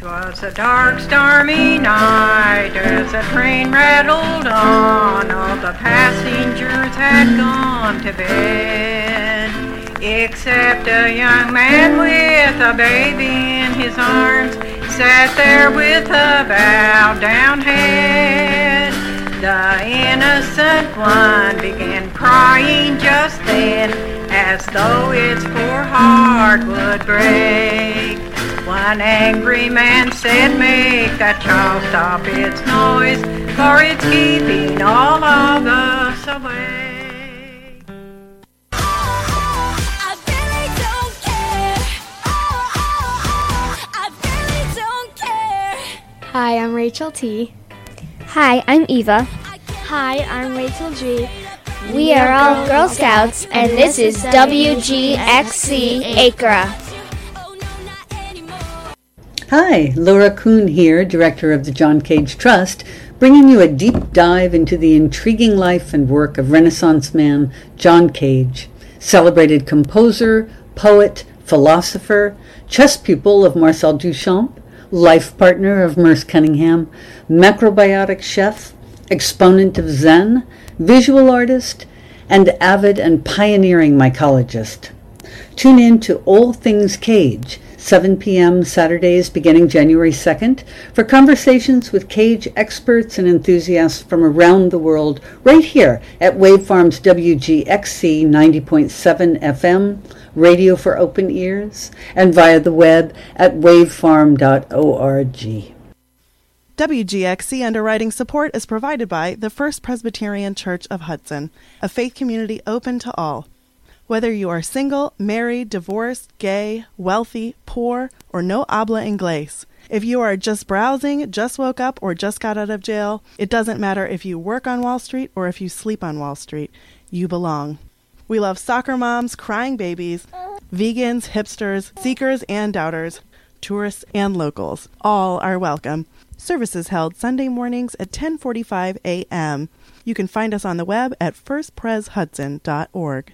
was a dark, stormy night as the train rattled on. All the passengers had gone to bed, except a young man with a baby in his arms sat there with a bowed down head. The innocent one began crying just then, as though its poor heart would break. One angry man said, "Make that child stop its noise, for it's keeping all of us away." I really don't care. I really don't care. Hi, I'm Rachel T. Hi, I'm Eva. Hi, I'm Rachel G. We are all Girl Scouts, and this is WGXC Acra. Hi, Laura Kuhn here, Director of the John Cage Trust, bringing you a deep dive into the intriguing life and work of Renaissance man John Cage, celebrated composer, poet, philosopher, chess pupil of Marcel Duchamp, life partner of Merce Cunningham, macrobiotic chef, exponent of Zen, visual artist, and avid and pioneering mycologist. Tune in to All Things Cage, 7 p.m. Saturdays beginning January 2nd, for conversations with Cage experts and enthusiasts from around the world, right here at Wavefarm's WGXC 90.7 FM, radio for open ears, and via the web at wavefarm.org. WGXC underwriting support is provided by the First Presbyterian Church of Hudson, a faith community open to all. Whether you are single, married, divorced, gay, wealthy, poor, or no habla inglés, if you are just browsing, just woke up, or just got out of jail, it doesn't matter if you work on Wall Street or if you sleep on Wall Street, you belong. We love soccer moms, crying babies, vegans, hipsters, seekers and doubters, tourists and locals. All are welcome. Services held Sunday mornings at 10:45 a.m. You can find us on the web at firstpreshudson.org.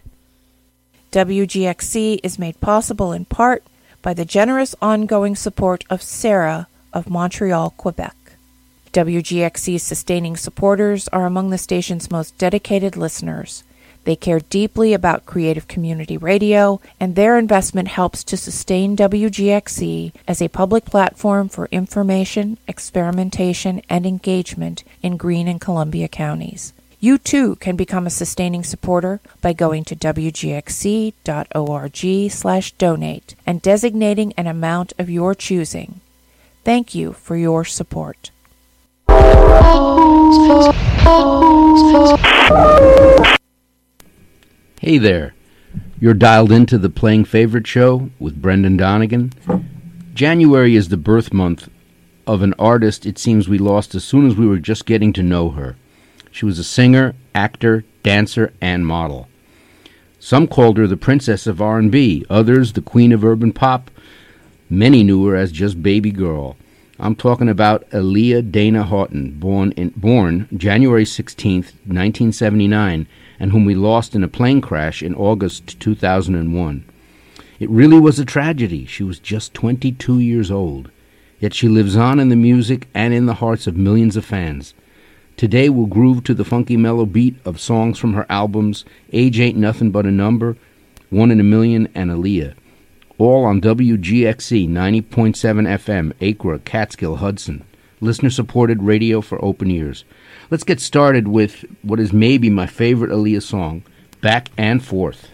WGXC is made possible in part by the generous ongoing support of Sarah of Montreal, Quebec. WGXC's sustaining supporters are among the station's most dedicated listeners. They care deeply about creative community radio, and their investment helps to sustain WGXC as a public platform for information, experimentation, and engagement in Greene and Columbia counties. You too can become a sustaining supporter by going to wgxc.org/donate and designating an amount of your choosing. Thank you for your support. Hey there. You're dialed into the Playing Favorite Show with Brendan Donegan. January is the birth month of an artist it seems we lost as soon as we were just getting to know her. She was a singer, actor, dancer, and model. Some called her the Princess of R&B, others the Queen of Urban Pop. Many knew her as just Baby Girl. I'm talking about Aaliyah Dana Houghton, born January 16th, 1979, and whom we lost in a plane crash in August 2001. It really was a tragedy. She was just 22 years old. Yet she lives on in the music and in the hearts of millions of fans. Today we'll groove to the funky mellow beat of songs from her albums Age Ain't Nothing But a Number, 1 in a Million, and Aaliyah. All on WGXC 90.7 FM, Acra, Catskill, Hudson. Listener-supported radio for open ears. Let's get started with what is maybe my favorite Aaliyah song, Back and Forth.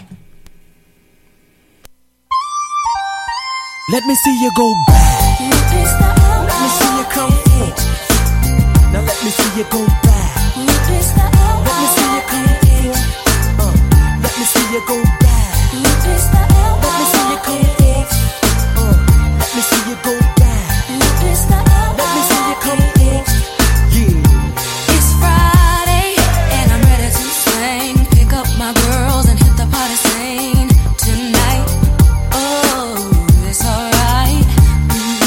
Let me see you go back. Let me see you come forth. Now let me see you go back. Let me see you come forth. Let me see you go back. Let me see you come forth. Let me see you go back. Let me see you come forth. Yeah. It's Friday and I'm ready to swing. Pick up my girls and hit the party scene tonight. Oh, it's alright.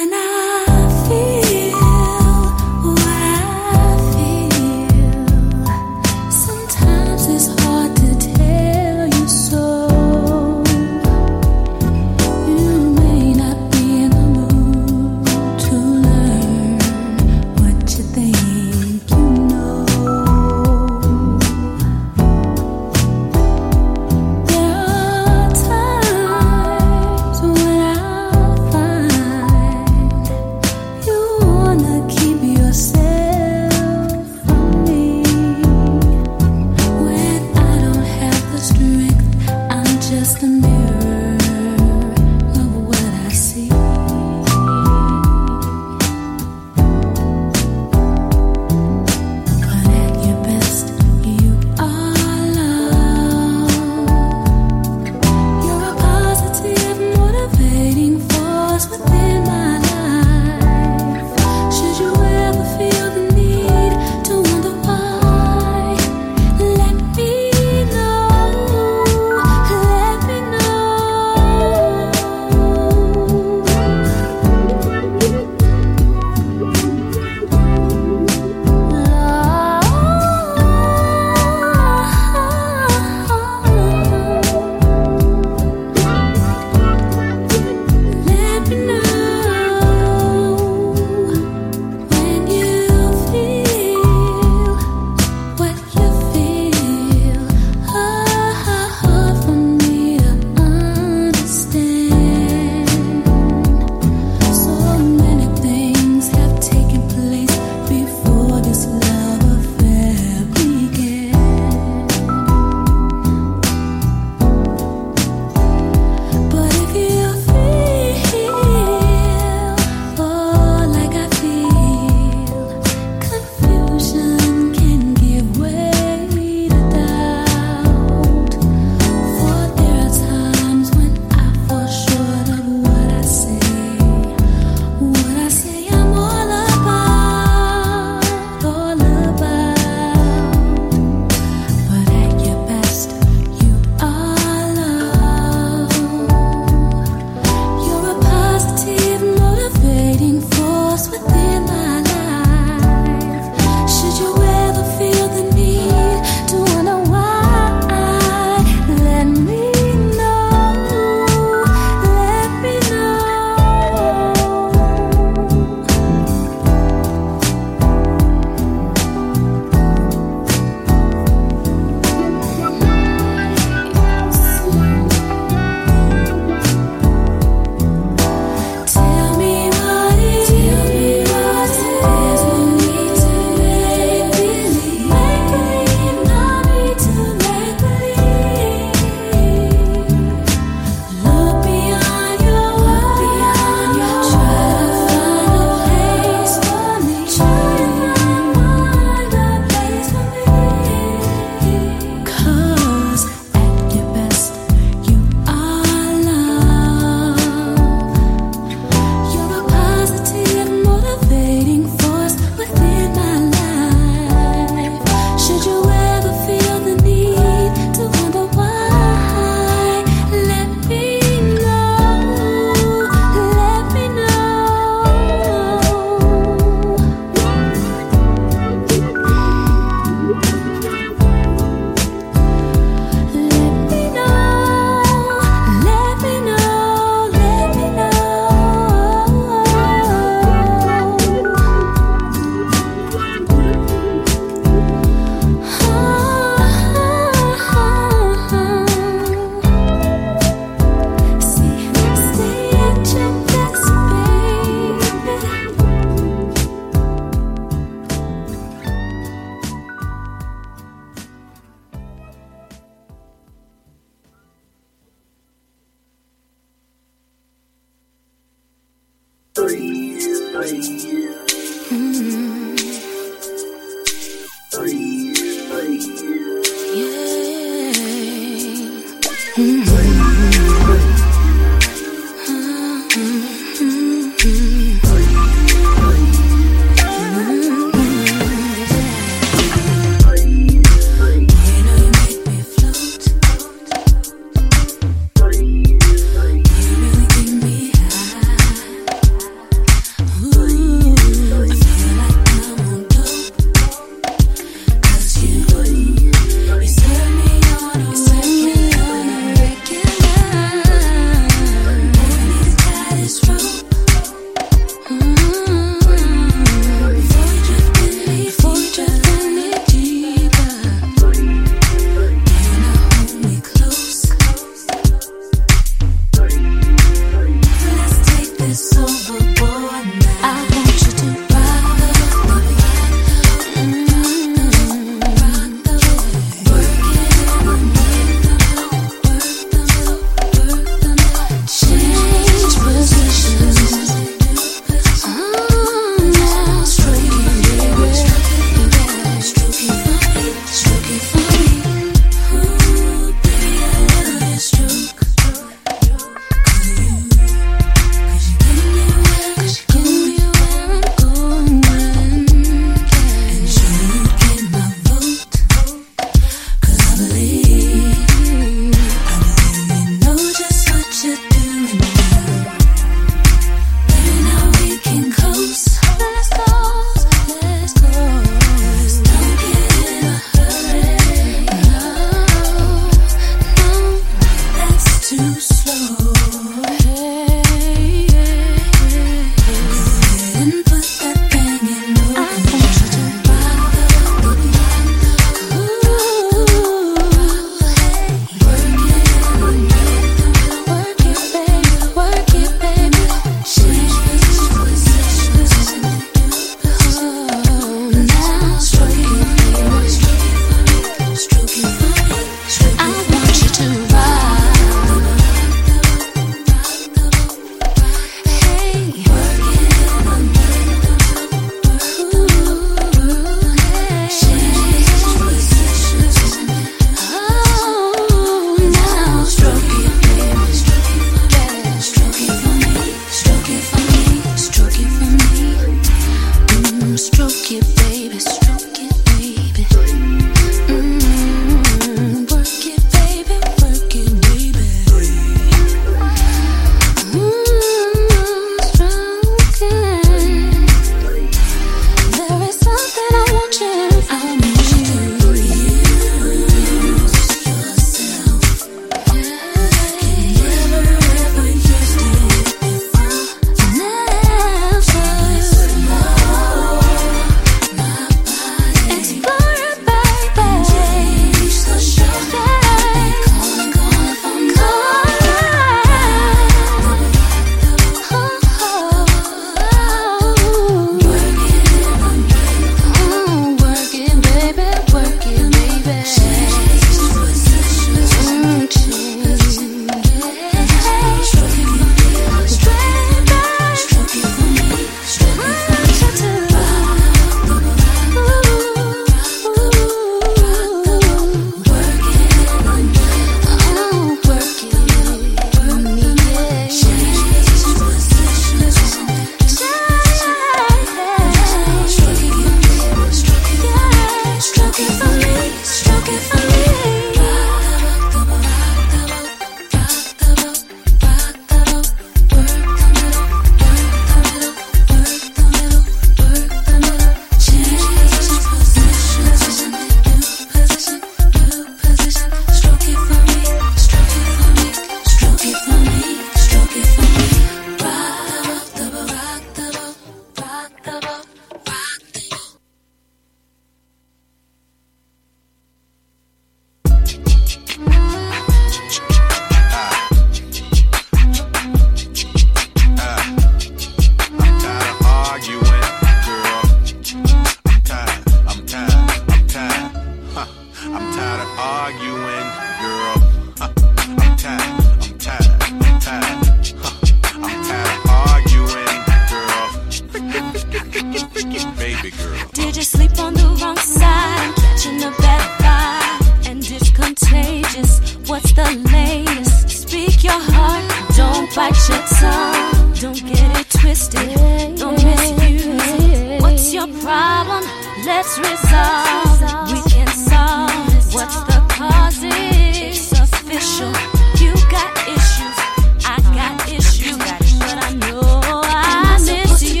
is resolved. We can solve what's the cause. It's official. You got issues, I got issues, but I know I miss you.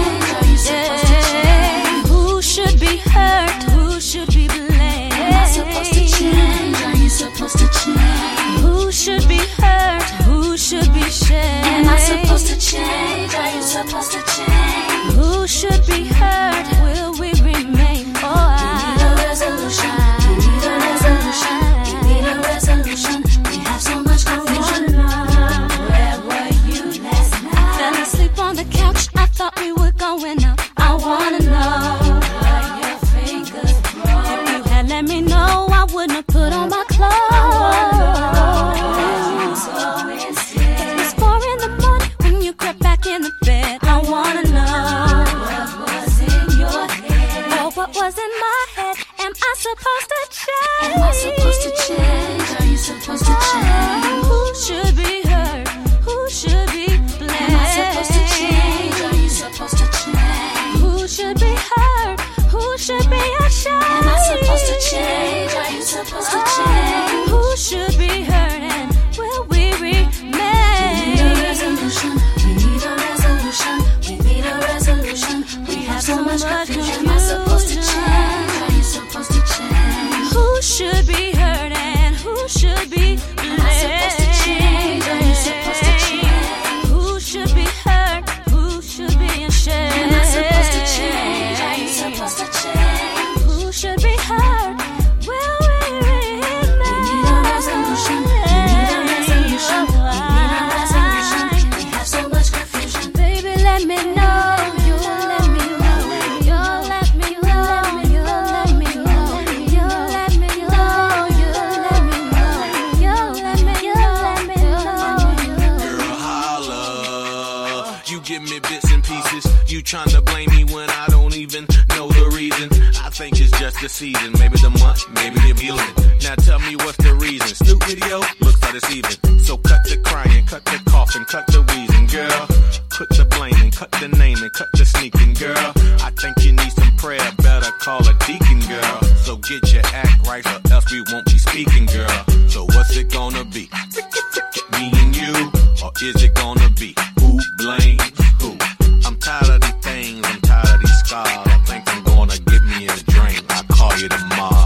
Yeah. Who should be hurt? Who should be blamed? Am I supposed to change? Are you supposed to change? Who should be hurt? Who should be shamed? Am I supposed to change? Are you supposed to change? Who should be hurt? Will we remain? Oh, we need a resolution. We need a resolution. We need a resolution. We have so much confusion. Where were you last night? Fell asleep on the couch. I thought we were going out. I wanna know where your fingers broke. If you had let me know, I wouldn't have put on my clothes. It was 4 in the morning when you crept back in the bed. I wanna know what was in your head. Oh, what was in my head? Am I supposed to change? Am I supposed to change? Are you supposed to change? Who should be hurt? Who should be blamed? Am I supposed to change? Are you supposed to change? Who should be hurt? Who should be ashamed? Am I supposed to change? Are you supposed to change? Who should be hurt and will we remain? We need a resolution. We need a resolution. We need a resolution. We have so much confusion. Am I supposed to change? Are you supposed to change? Who should be hurt and who should be blamed? Am I supposed to change? Are you supposed to change? Who should be hurt? Who should be ashamed? Am I supposed to change? Are you supposed to change? Who should be hurt? Will we remain? We need a resolution. We need a resolution. We need a resolution. We have so much confusion. Baby, let me know. You let me know. You let me know. You let me know. You let me know. You let me know. You let me know. Girl, holla. You give me bits and pieces. You tryna blame me when I don't even know the reason. I think it's just the season. Maybe the month, maybe the building. Now tell me what's the reason. Snoop video looks like it's even. So cut the crying, cut the coughing, cut the wheezing, girl. Put the blaming, cut the naming, cut the sneaking, girl. I think you need some prayer, better call a deacon, girl. So get your act right or else we won't be speaking, girl. So what's it gonna be? Me and you? Or is it gonna be who blames who? I'm tired of these things, I'm tired of these scars. I think I'm gonna give me a drink. I'll call you tomorrow.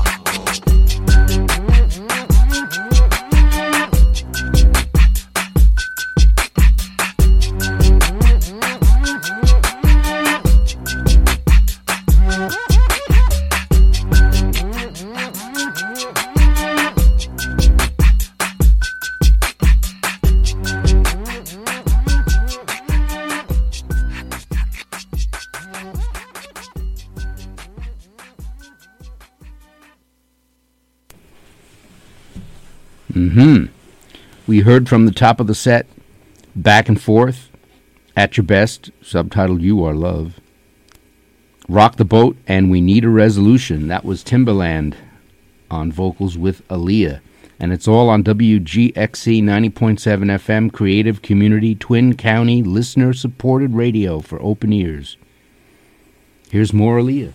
We heard from the top of the set, Back and Forth, At Your Best, subtitled You Are Love, Rock the Boat, and We Need a Resolution. That was Timbaland on vocals with Aaliyah. And it's all on WGXC 90.7 FM, Creative Community, Twin County, listener-supported radio for open ears. Here's more Aaliyah.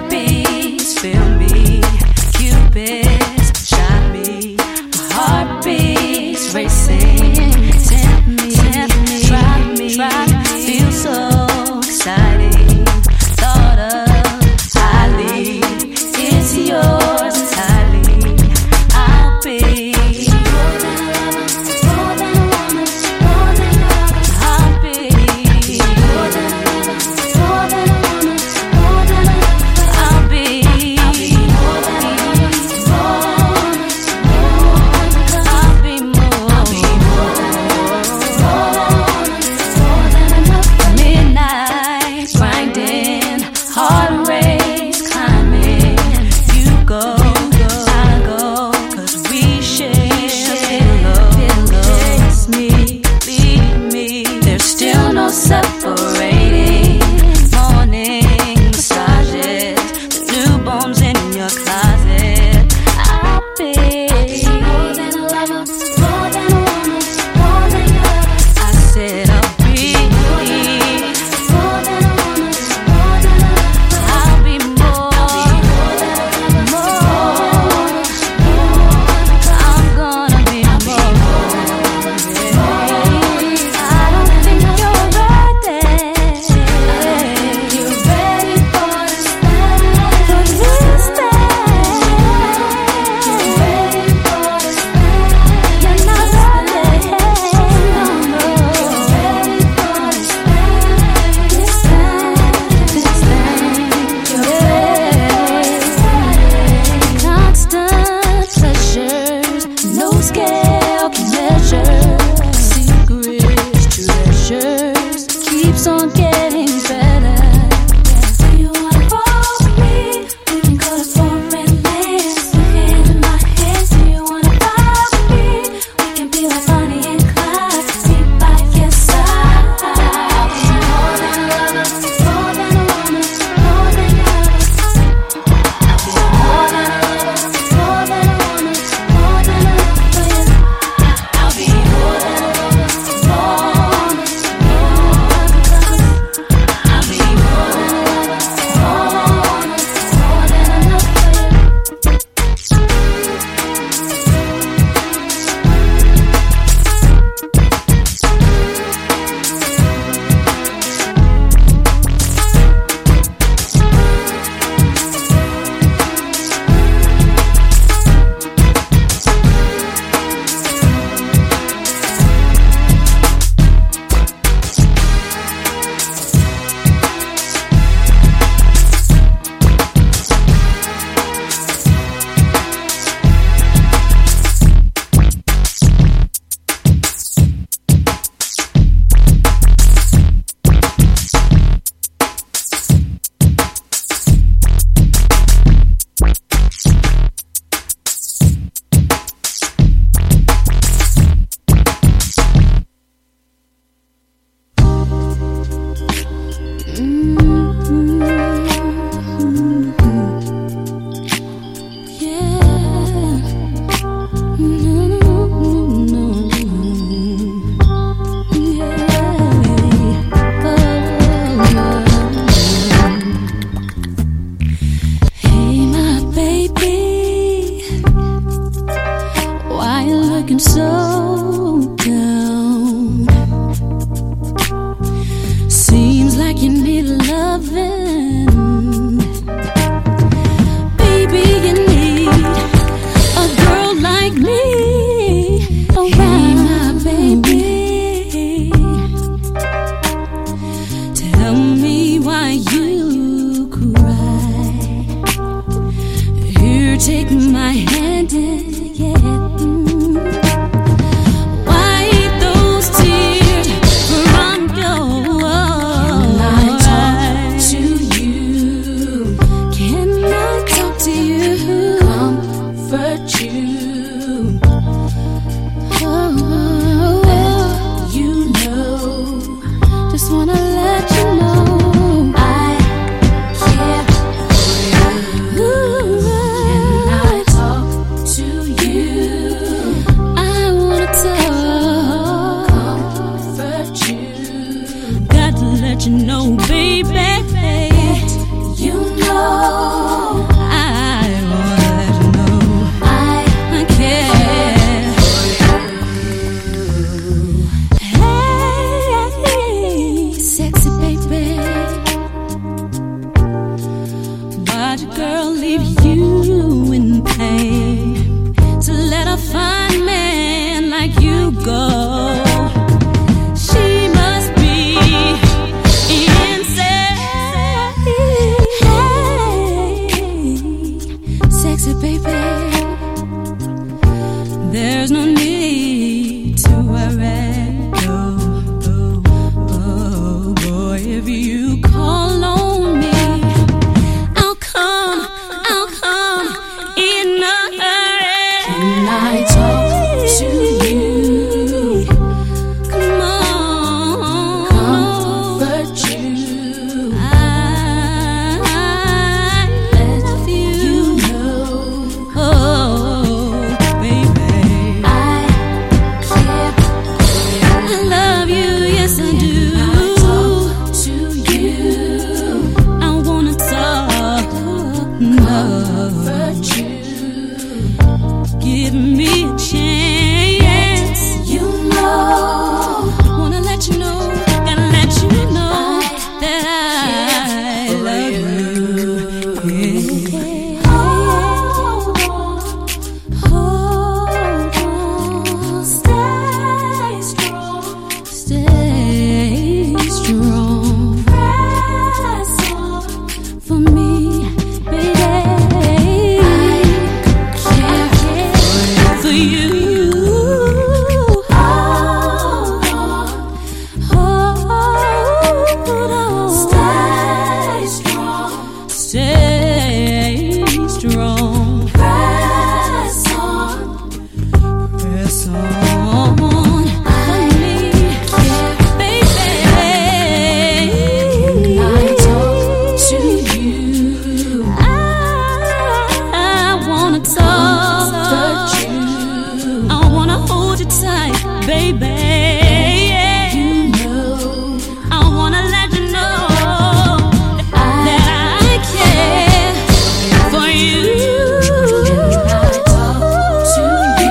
Heartbeat looking so down. Seems like you need loving. Baby, you need a girl like me around, my baby. Tell me why you cry. Here, take my hand and wipe those tears from your eyes. Can I talk to you? Can I talk to you? Comfort you. You know, just wanna let you know I care for you. Can I talk to you? I wanna talk, comfort you. Got to let you know, baby. You know, I wanna let you know I care for you. Hey, sexy baby, why'd your girl leave you in pain to let a fine man like you go? She must be insane. Hey, sexy baby, there's no need to worry. Oh boy, if you call on me, I'll come in a hurry. Can I talk to you? Come on, comfort you. I love you. You know, oh baby, I care for you. I love you, yes I do. To you, I wanna talk, comfort you. Give me a chance. You know, wanna let you know, gotta let you know that I love you. Yeah. Oh, stay strong, stay strong. Press on for me, baby. I care for you. Stay strong, stay strong. Press on for me, baby. Can I talk to you? I wanna talk, you. I wanna hold you tight, baby. You know, I wanna let you know that I care for you. Can I talk to you?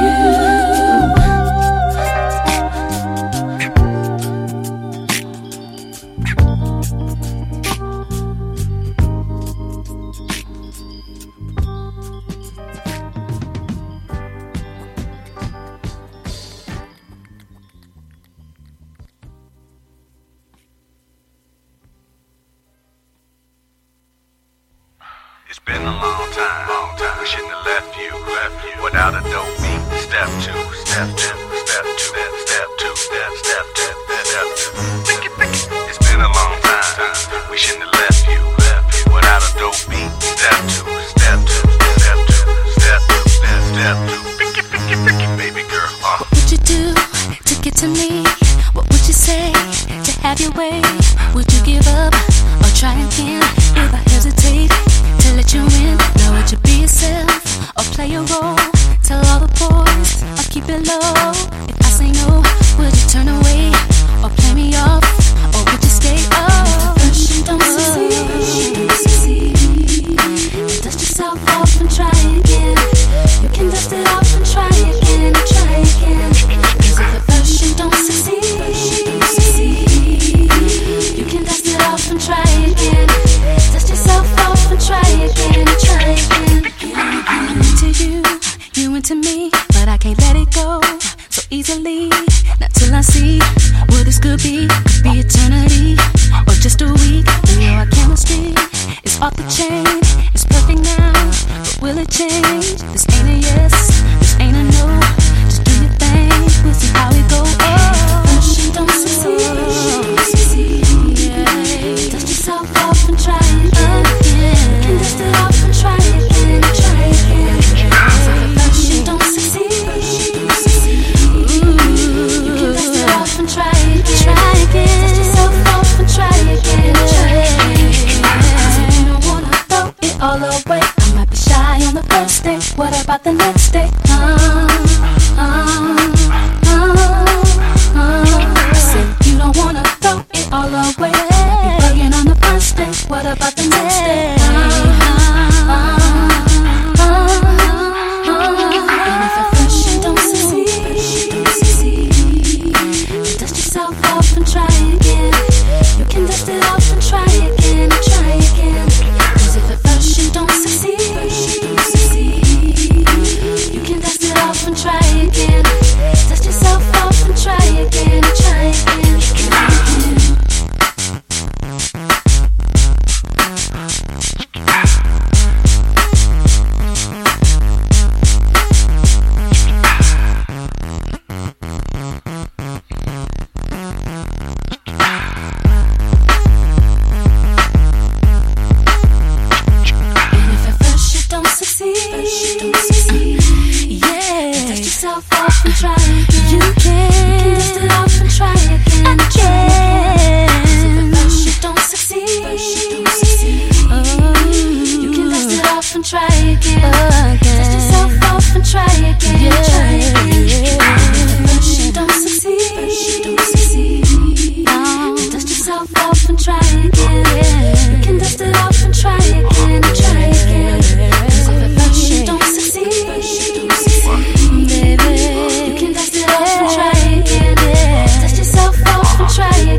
It's been a long time. We shouldn't have left you without a dope beat. Step two, step two, step two, step two, step two, step two. It's been a long time. We shouldn't have left you without a dope beat. Step two, step two, step two, step two, step two. Picky, baby girl. What would you do to get to me? What would you say to have your way? Would you give up or try again? If I hesitate to let you in, now would you be yourself or play a role? Tell all the boys or keep it low. If I say no, would you turn away or play me off? Or would you stay up? First you don't succeed, dust yourself off and try again. You can dust it off and try again, try again. but I can't let it go so easily. Not till I see what this could be eternity or just a week. You know our chemistry is off the chain. It's perfect now, but will it change? This ain't a yes, this ain't a no. Just do your thing, we'll see how it goes. She don't succeed. Dust yourself off and try again. You can dust it off and try again. She don't succeed. You can dust it off and try again. Dust yourself off and try again. You don't wanna throw it all away. I might be shy on the first day. What about the next day? You don't wanna throw it all away. Be bugging on the first day. What about the next day? And if at first you don't succeed, dust yourself off and try again. You can dust it off and try again. Cause if at first you don't succeed, you can dust it off and try again. Dust yourself off and try again. Try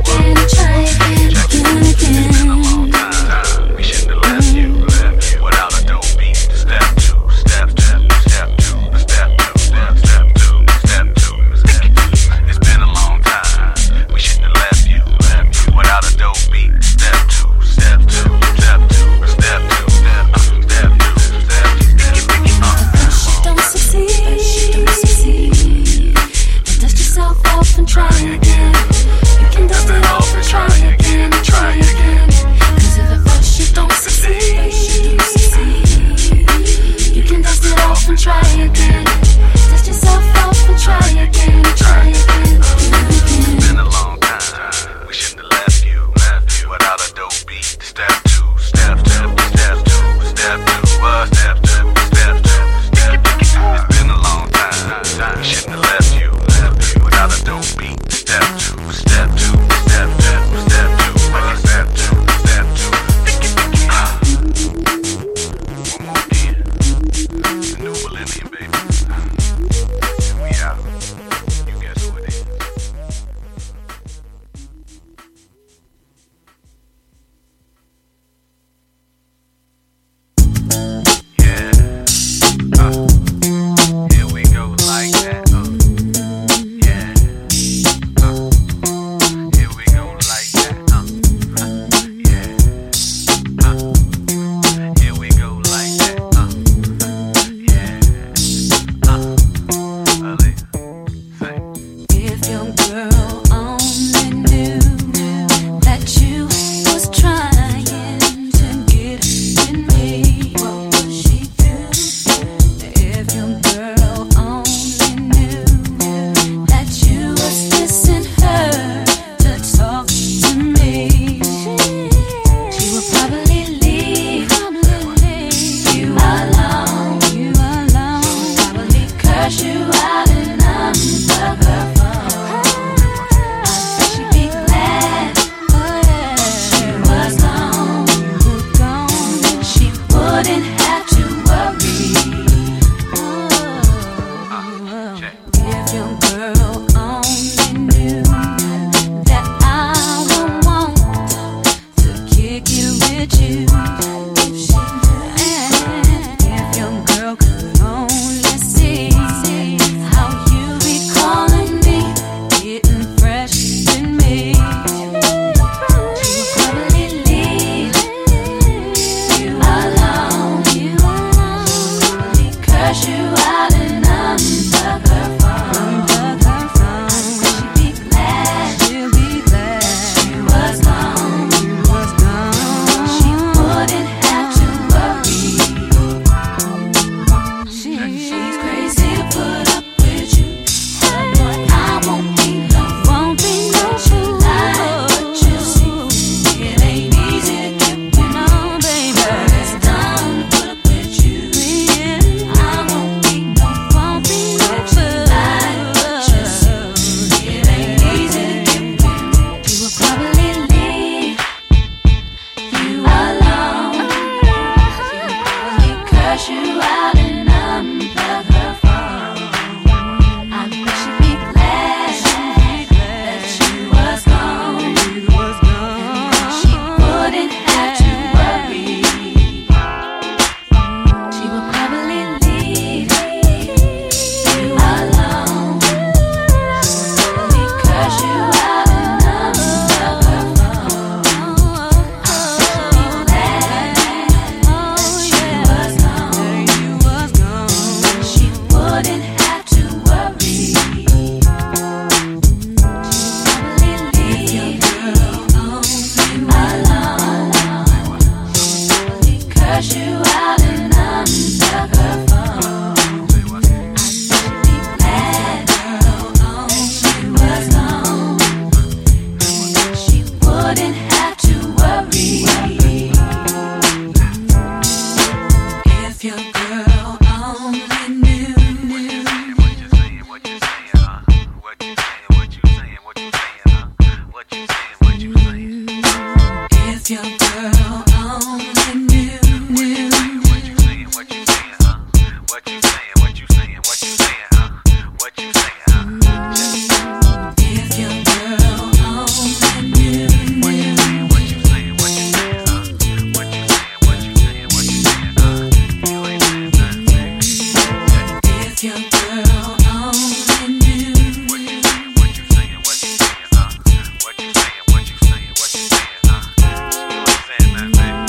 girl only knew. What you saying, what you saying, what you saying, what you saying, what you saying, what you saying, you ain't saying that, baby.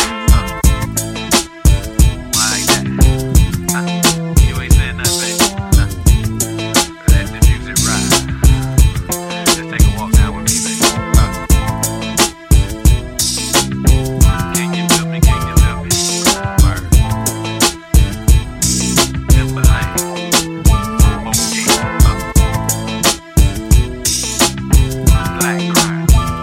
Why like that? You ain't saying that, baby. Let the music ride. Just take a walk down with me, baby. Can you feel me? Can you feel me? Word. Timberlake. Okay. Black crime.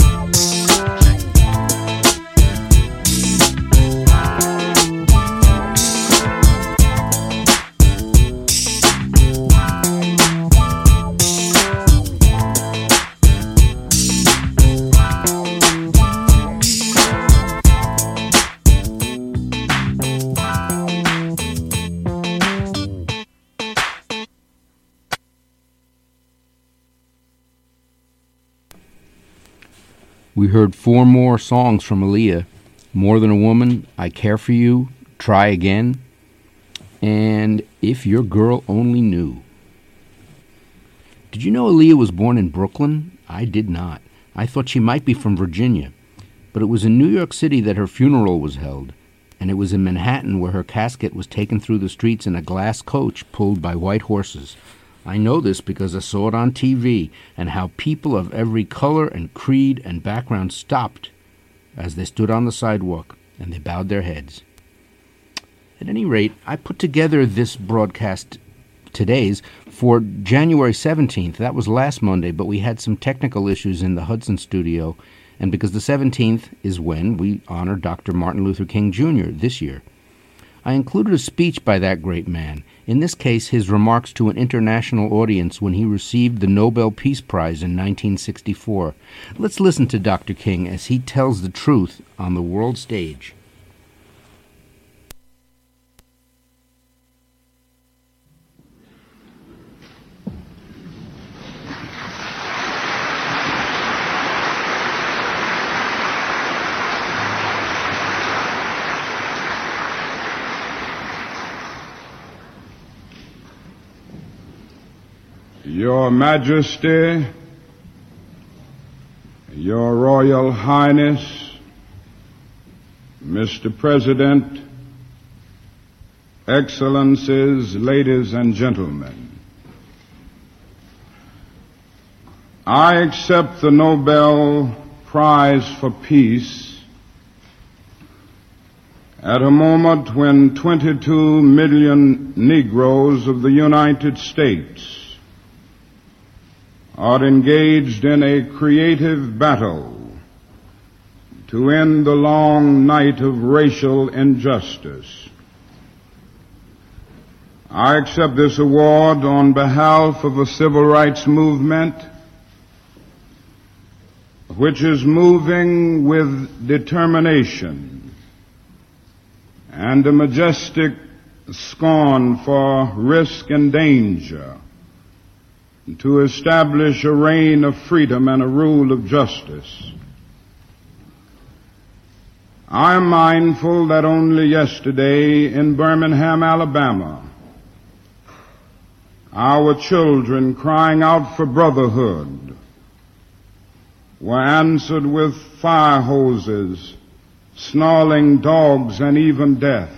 We heard 4 more songs from Aaliyah: More Than a Woman, I Care For You, Try Again, and If Your Girl Only Knew. Did you know Aaliyah was born in Brooklyn? I did not. I thought she might be from Virginia. But it was in New York City that her funeral was held, and it was in Manhattan where her casket was taken through the streets in a glass coach pulled by white horses. I know this because I saw it on TV, and how people of every color and creed and background stopped as they stood on the sidewalk, and they bowed their heads. At any rate, I put together this broadcast, today's, for January 17th. That was last Monday, but we had some technical issues in the Hudson studio, and because the 17th is when we honor Dr. Martin Luther King Jr. this year. I included a speech by that great man, in this case his remarks to an international audience when he received the Nobel Peace Prize in 1964. Let's listen to Dr. King as he tells the truth on the world stage. Your Majesty, Your Royal Highness, Mr. President, Excellencies, ladies and gentlemen, I accept the Nobel Prize for Peace at a moment when 22 million Negroes of the United States are engaged in a creative battle to end the long night of racial injustice. I accept this award on behalf of a civil rights movement which is moving with determination and a majestic scorn for risk and danger to establish a reign of freedom and a rule of justice. I am mindful that only yesterday in Birmingham, Alabama, our children crying out for brotherhood were answered with fire hoses, snarling dogs, and even death.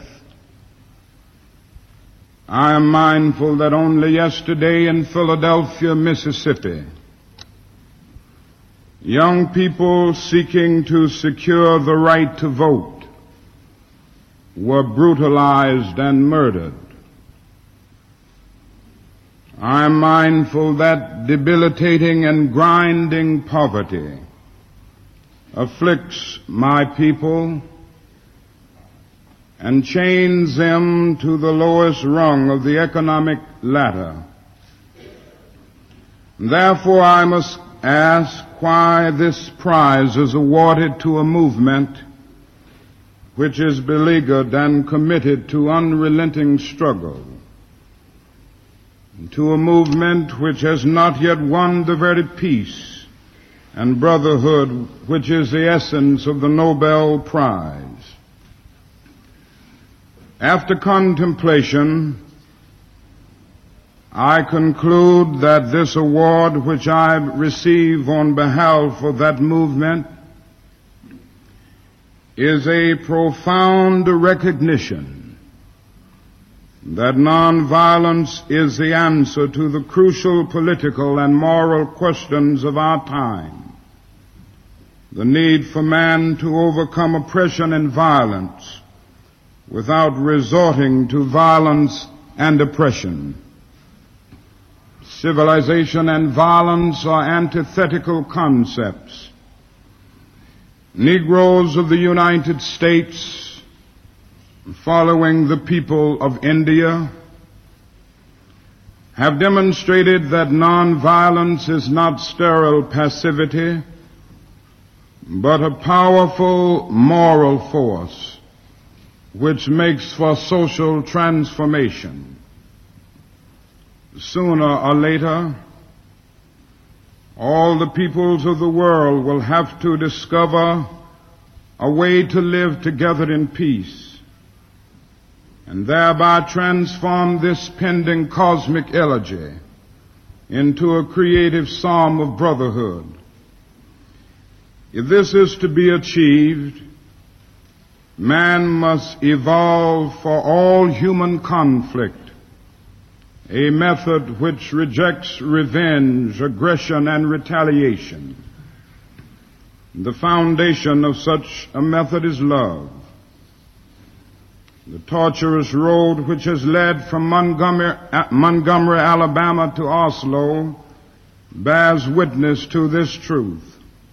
I am mindful that only yesterday in Philadelphia, Mississippi, young people seeking to secure the right to vote were brutalized and murdered. I am mindful that debilitating and grinding poverty afflicts my people and chains them to the lowest rung of the economic ladder. Therefore, I must ask why this prize is awarded to a movement which is beleaguered and committed to unrelenting struggle, to a movement which has not yet won the very peace and brotherhood which is the essence of the Nobel Prize. After contemplation, I conclude that this award, which I receive on behalf of that movement, is a profound recognition that nonviolence is the answer to the crucial political and moral questions of our time. The need for man to overcome oppression and violence without resorting to violence and oppression. Civilization and violence are antithetical concepts. Negroes of the United States, following the people of India, have demonstrated that nonviolence is not sterile passivity, but a powerful moral force which makes for social transformation. Sooner or later, all the peoples of the world will have to discover a way to live together in peace and thereby transform this pending cosmic elegy into a creative psalm of brotherhood. If this is to be achieved, man must evolve for all human conflict a method which rejects revenge, aggression, and retaliation. The foundation of such a method is love. The tortuous road which has led from Montgomery, Alabama to Oslo bears witness to this truth.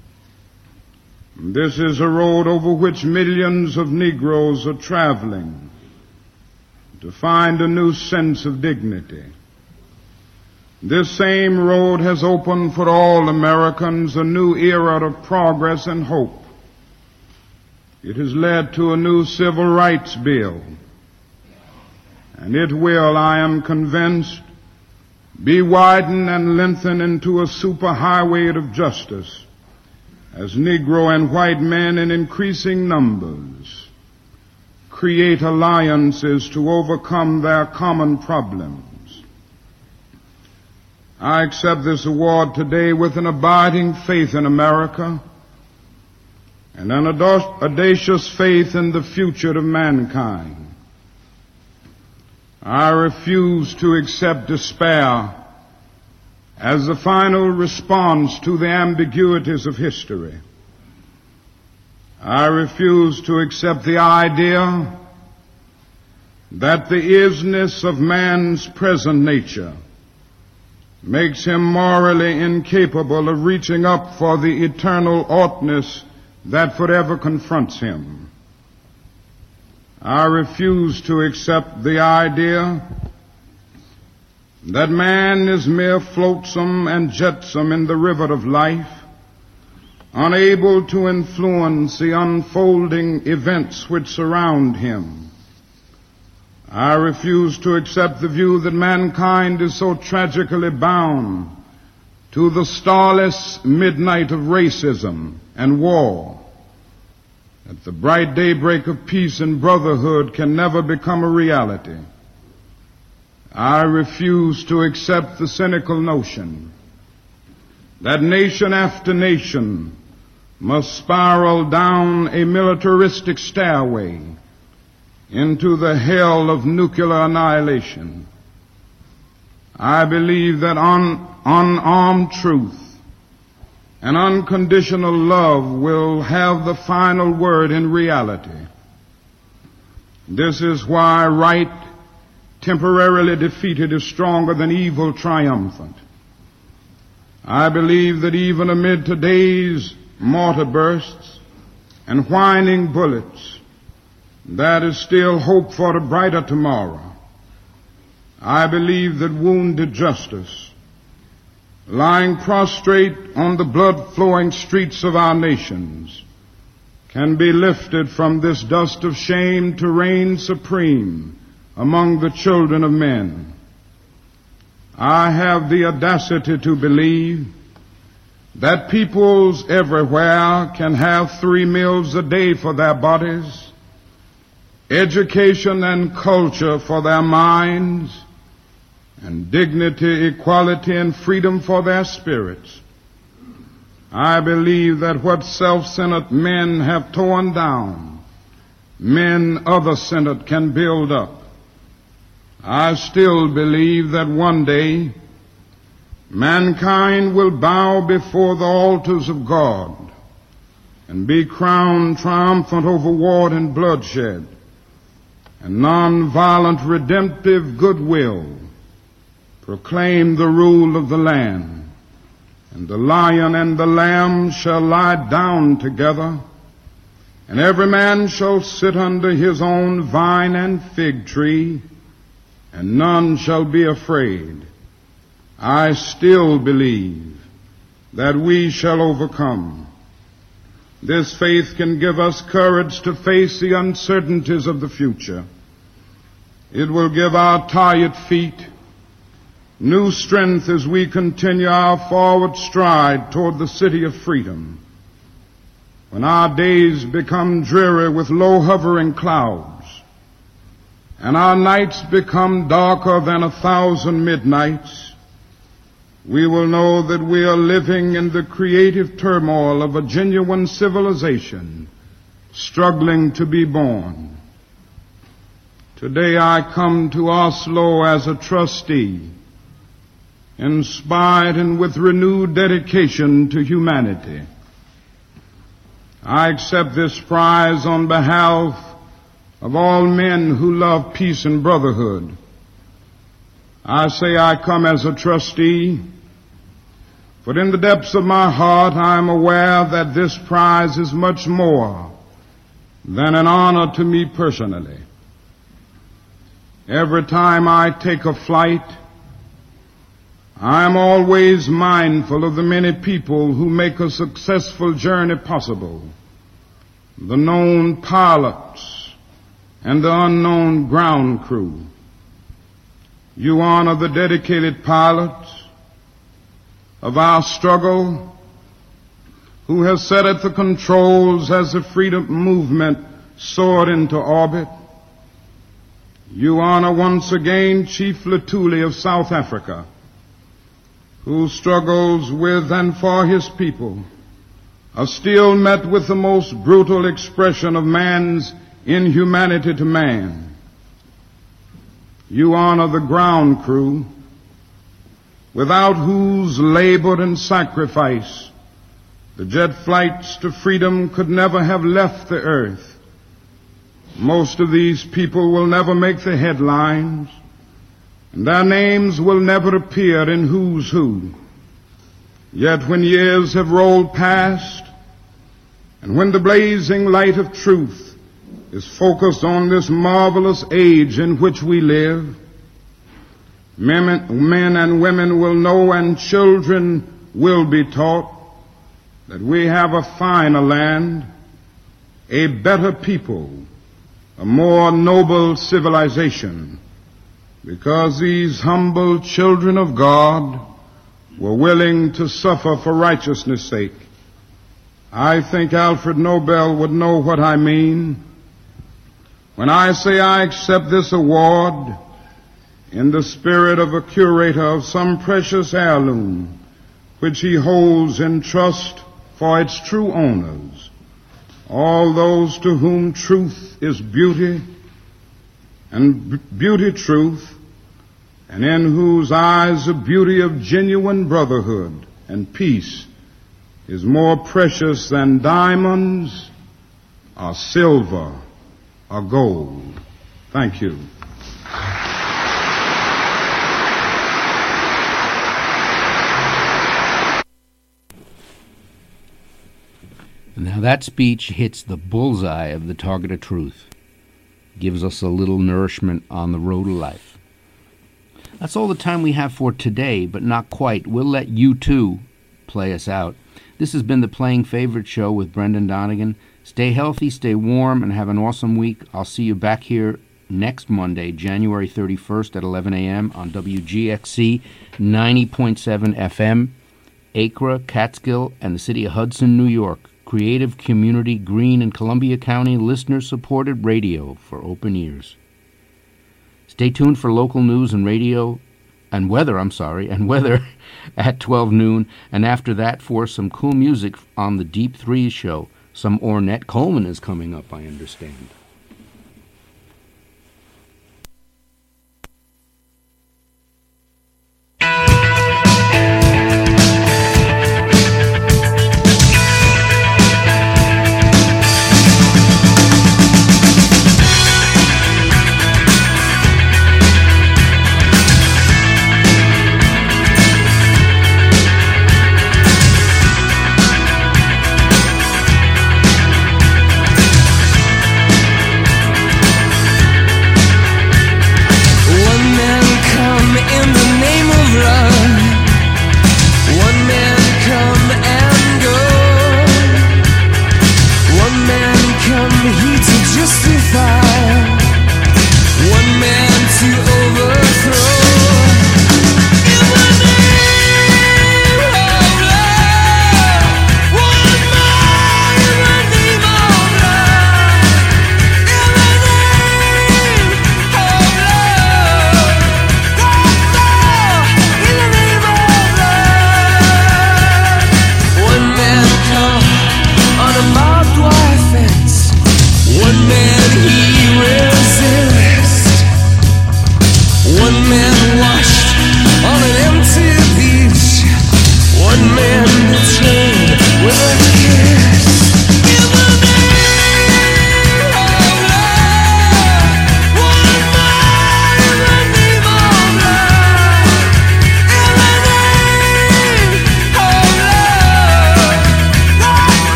This is a road over which millions of Negroes are traveling to find a new sense of dignity. This same road has opened for all Americans a new era of progress and hope. It has led to a new civil rights bill, and it will, I am convinced, be widened and lengthened into a superhighway of justice as Negro and white men in increasing numbers create alliances to overcome their common problems. I accept this award today with an abiding faith in America and an audacious faith in the future of mankind. I refuse to accept despair as the final response to the ambiguities of history. I refuse to accept the idea that the isness of man's present nature makes him morally incapable of reaching up for the eternal oughtness that forever confronts him. I refuse to accept the idea that man is mere flotsam and jetsam in the river of life, unable to influence the unfolding events which surround him. I refuse to accept the view that mankind is so tragically bound to the starless midnight of racism and war that the bright daybreak of peace and brotherhood can never become a reality. I refuse to accept the cynical notion that nation after nation must spiral down a militaristic stairway into the hell of nuclear annihilation. I believe that unarmed truth and unconditional love will have the final word in reality. This is why right temporarily defeated is stronger than evil triumphant. I believe that even amid today's mortar bursts and whining bullets, there is still hope for a brighter tomorrow. I believe that wounded justice, lying prostrate on the blood-flowing streets of our nations, can be lifted from this dust of shame to reign supreme among the children of men. I have the audacity to believe that peoples everywhere can have 3 meals a day for their bodies, education and culture for their minds, and dignity, equality, and freedom for their spirits. I believe that what self-centered men have torn down, men other-centered can build up. I still believe that one day mankind will bow before the altars of God and be crowned triumphant over war and bloodshed and nonviolent redemptive goodwill proclaim the rule of the land, and the lion and the lamb shall lie down together, and every man shall sit under his own vine and fig tree, and none shall be afraid. I still believe that we shall overcome. This faith can give us courage to face the uncertainties of the future. It will give our tired feet new strength as we continue our forward stride toward the city of freedom. When our days become dreary with low hovering clouds, and our nights become darker than 1,000 midnights, we will know that we are living in the creative turmoil of a genuine civilization struggling to be born. Today I come to Oslo as a trustee, inspired and with renewed dedication to humanity. I accept this prize on behalf of all men who love peace and brotherhood. I say I come as a trustee, but in the depths of my heart I am aware that this prize is much more than an honor to me personally. Every time I take a flight, I am always mindful of the many people who make a successful journey possible, the known pilots and the unknown ground crew. You honor the dedicated pilots of our struggle who have sat at the controls as the freedom movement soared into orbit. You honor once again Chief Lutuli of South Africa, who struggles with and for his people are still met with the most brutal expression of man's inhumanity to man. You honor the ground crew, without whose labor and sacrifice the jet flights to freedom could never have left the earth. Most of these people will never make the headlines, and their names will never appear in Who's Who. Yet when years have rolled past, and when the blazing light of truth is focused on this marvelous age in which we live, men and women will know and children will be taught that we have a finer land, a better people, a more noble civilization, because these humble children of God were willing to suffer for righteousness' sake. I think Alfred Nobel would know what I mean when I say I accept this award in the spirit of a curator of some precious heirloom which he holds in trust for its true owners, all those to whom truth is beauty and beauty truth, and in whose eyes the beauty of genuine brotherhood and peace is more precious than diamonds or silver or gold. Thank you. Now that speech hits the bullseye of the target of truth, gives us a little nourishment on the road to life. That's all the time we have for today, but not quite. We'll let you too play us out. This has been the Playing Favorite Show with Brendan Donegan. Stay healthy, stay warm, and have an awesome week. I'll see you back here next Monday, January 31st at 11 a.m. on WGXC 90.7 FM, Acre, Catskill, and the city of Hudson, New York. Creative Community Greene and Columbia County listener-supported radio for open ears. Stay tuned for local news and radio and weather at 12 noon, and after that for some cool music on the Deep Threes show. Some Ornette Coleman is coming up, I understand.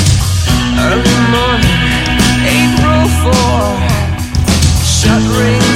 Shut ring